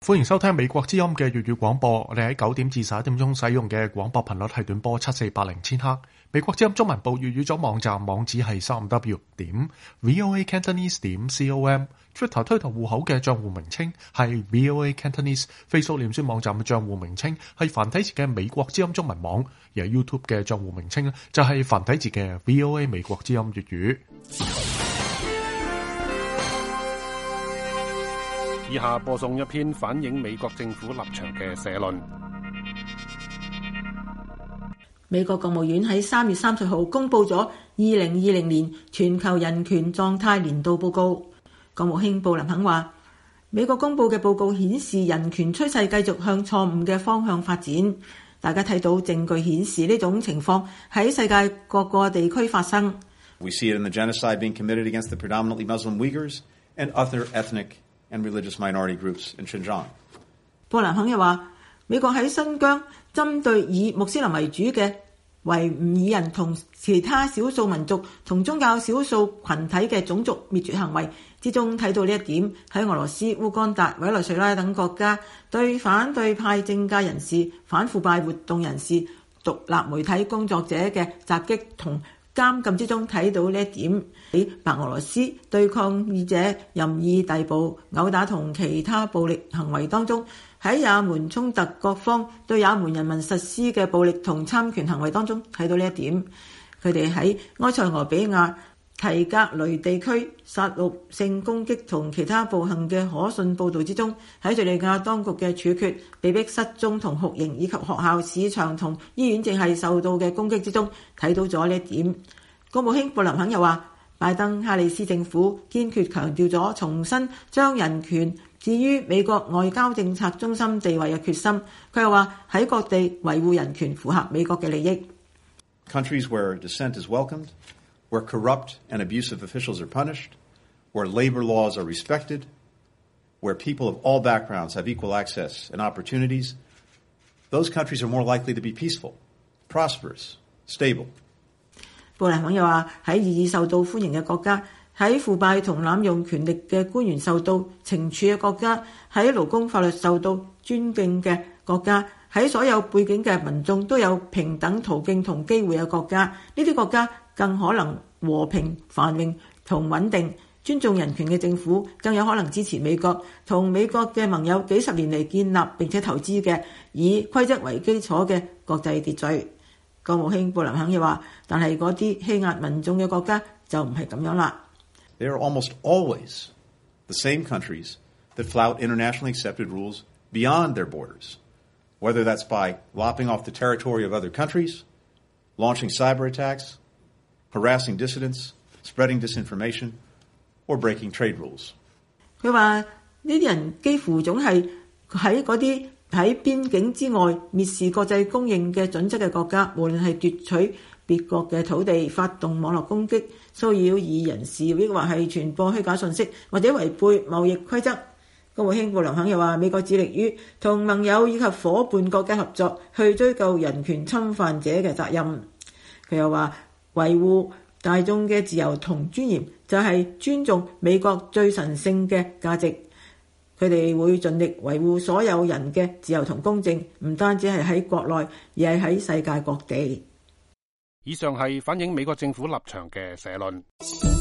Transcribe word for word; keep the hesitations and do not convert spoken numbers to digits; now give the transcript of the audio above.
歡迎收聽美國之音嘅粵語廣播。我哋喺九點至十一點鐘使用嘅廣播頻率係短波七四八零千赫。美國之音中文部粵語組網站網址係三 w 點 voa cantonese 點 com。Twitter 推特戶口嘅賬戶名稱係 voa cantonese。Facebook 臉書網站嘅賬戶名稱係繁體字嘅美國之音中文網，而 YouTube 嘅賬戶名稱咧就係繁體字嘅 voa 美國之音粵語。 以下播送一篇反映美國政府立場嘅社論。 美國國務院喺三月三十號公布咗二零二零年全球人權狀態年度報告。國務卿布林肯話，美國公布嘅報告顯示人權趨勢繼續向錯誤嘅方向發展。大家睇到證據顯示呢種情況喺世界各個地區發生。 We see it in the genocide being committed against the predominantly Muslim Uyghurs and other ethnic and religious minority groups in Xinjiang。 布林肯又話，美國喺新疆針對以穆斯林為主嘅維吾爾人同其他少數民族同宗教少數群體嘅種族滅絕行為之中睇到呢一點。喺俄羅斯、烏干達、委內瑞拉等國家對反對派政界人士、反腐敗活動人士、獨立媒體工作者嘅襲擊同監禁之中睇到呢一點。喺白俄羅斯對抗議者任意逮捕、毆打同其他暴力行為當中，喺也門衝突各方對也門人民實施嘅暴力同參權行為當中睇到呢一點。佢哋喺埃塞俄比亞提格雷地區殺戮性攻擊同其他暴行嘅可信報導之中，喺敘利亞當局嘅處決、被逼失蹤同酷刑，以及學校、市場同醫院正係受到嘅攻擊之中睇到咗呢一點。國務卿布林肯又話，拜登哈里斯政府堅決強調咗重新將人權置於美國外交政策中心地位嘅決心。佢又話，喺各地維護人權符合美國嘅利益。 Countries where dissent is welcomed, where corrupt and abusive officials are punished, where labor laws are respected, where people of all backgrounds have equal access and opportunities, those countries are more likely to be peaceful, prosperous, stable。 布林肯又話，喺異議受到歡迎嘅國家，喺腐敗同濫用權力嘅官員受到懲處嘅國家，喺勞工法律受到尊敬嘅國家，喺所有背景嘅民眾都有平等途徑同機會嘅國家，呢啲國家更可能和平繁榮同穩定。尊重人權嘅政府更有可能支持美國同美國嘅盟友幾十年嚟建立並且投資嘅以規則為基礎嘅國際秩序。國務卿布林肯又話，但係嗰啲欺壓民眾嘅國家就唔係咁樣啦。 They are almost always the same countries that flout internationally accepted rules beyond their borders, whether that's by lopping off the territory of other countries, launching cyber attacks, harassing dissidents, spreading disinformation, or breaking trade rules。 佢話呢啲人幾乎總係喺嗰啲喺邊境之外蔑視國際公認嘅準則嘅國家，無論係奪取別國嘅土地、發動網絡攻擊、騷擾異人士，抑或係傳播虛假信息，或者違背貿易規則。國務卿布林肯又話，美國致力於同盟友以及夥伴國家合作，去追究人權侵犯者嘅責任。佢又話，維護大眾嘅自由同尊嚴就係尊重美國最神聖嘅價值。佢哋會盡力維護所有人嘅自由同公正，唔單止係喺國內，而係喺世界各地。 以上係反映美國政府立場嘅社論。